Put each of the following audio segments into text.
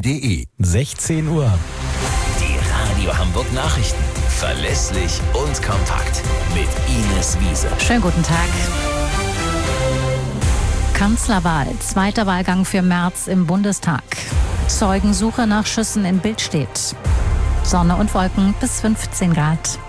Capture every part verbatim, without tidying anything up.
punkt de. sechzehn Uhr. Die Radio Hamburg Nachrichten. Verlässlich und kompakt. Mit Ines Wiese. Schönen guten Tag. Kanzlerwahl. Zweiter Wahlgang für Merz im Bundestag. Zeugensuche nach Schüssen in Billstedt. Sonne und Wolken bis fünfzehn Grad.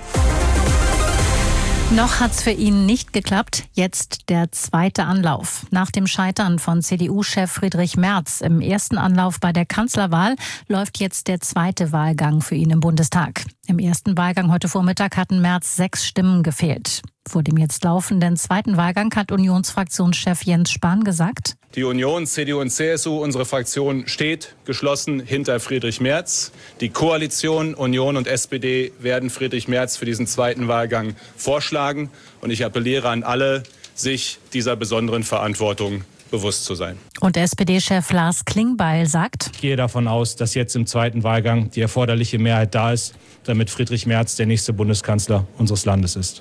Noch hat's für ihn nicht geklappt. Jetzt der zweite Anlauf. Nach dem Scheitern von C D U-Chef Friedrich Merz im ersten Anlauf bei der Kanzlerwahl läuft jetzt der zweite Wahlgang für ihn im Bundestag. Im ersten Wahlgang heute Vormittag hatten Merz sechs Stimmen gefehlt. Vor dem jetzt laufenden zweiten Wahlgang hat Unionsfraktionschef Jens Spahn gesagt: Die Union, C D U und C S U, unsere Fraktion steht geschlossen hinter Friedrich Merz. Die Koalition Union und S P D werden Friedrich Merz für diesen zweiten Wahlgang vorschlagen. Und ich appelliere an alle, sich dieser besonderen Verantwortung bewusst zu sein. Und S P D-Chef Lars Klingbeil sagt: Ich gehe davon aus, dass jetzt im zweiten Wahlgang die erforderliche Mehrheit da ist, damit Friedrich Merz der nächste Bundeskanzler unseres Landes ist.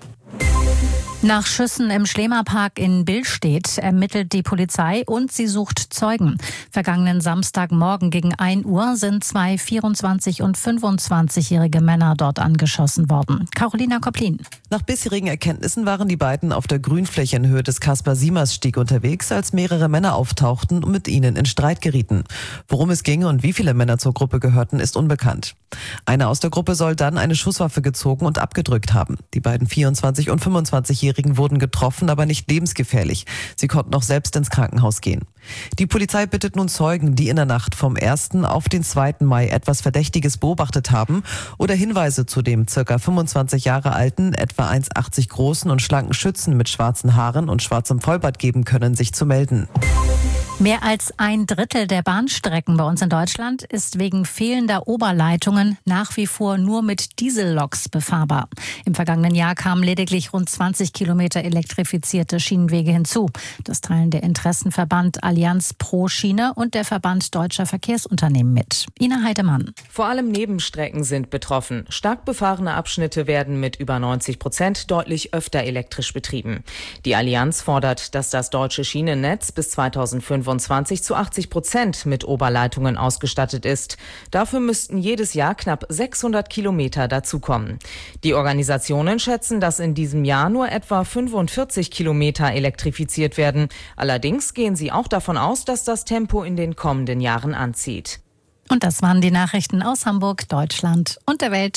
Nach Schüssen im Schlemapark in Billstedt ermittelt die Polizei und sie sucht Zeugen. Vergangenen Samstagmorgen gegen ein Uhr sind zwei vierundzwanzig- und fünfundzwanzigjährige Männer dort angeschossen worden. Carolina Koplin. Nach bisherigen Erkenntnissen waren die beiden auf der Grünfläche in Höhe des Kaspar-Siemers-Stieg unterwegs, als mehrere Männer auftauchten und mit ihnen in Streit gerieten. Worum es ging und wie viele Männer zur Gruppe gehörten, ist unbekannt. Einer aus der Gruppe soll dann eine Schusswaffe gezogen und abgedrückt haben. Die beiden vierundzwanzig- und fünfundzwanzigjährigen wurden getroffen, aber nicht lebensgefährlich. Sie konnten auch selbst ins Krankenhaus gehen. Die Polizei bittet nun Zeugen, die in der Nacht vom ersten auf den zweiten Mai etwas Verdächtiges beobachtet haben oder Hinweise zu dem ca. fünfundzwanzig Jahre alten, etwa eins Komma achtzig großen und schlanken Schützen mit schwarzen Haaren und schwarzem Vollbart geben können, sich zu melden. Mehr als ein Drittel der Bahnstrecken bei uns in Deutschland ist wegen fehlender Oberleitungen nach wie vor nur mit Dieselloks befahrbar. Im vergangenen Jahr kamen lediglich rund zwanzig Kilometer elektrifizierte Schienenwege hinzu. Das teilen der Interessenverband Allianz Pro Schiene und der Verband Deutscher Verkehrsunternehmen mit. Ina Heidemann. Vor allem Nebenstrecken sind betroffen. Stark befahrene Abschnitte werden mit über neunzig Prozent deutlich öfter elektrisch betrieben. Die Allianz fordert, dass das deutsche Schienennetz bis zweitausendfünfundzwanzig zu achtzig Prozent mit Oberleitungen ausgestattet ist. Dafür müssten jedes Jahr knapp sechshundert Kilometer dazukommen. Die Organisationen schätzen, dass in diesem Jahr nur etwa fünfundvierzig Kilometer elektrifiziert werden. Allerdings gehen sie auch davon aus, dass das Tempo in den kommenden Jahren anzieht. Und das waren die Nachrichten aus Hamburg, Deutschland und der Welt.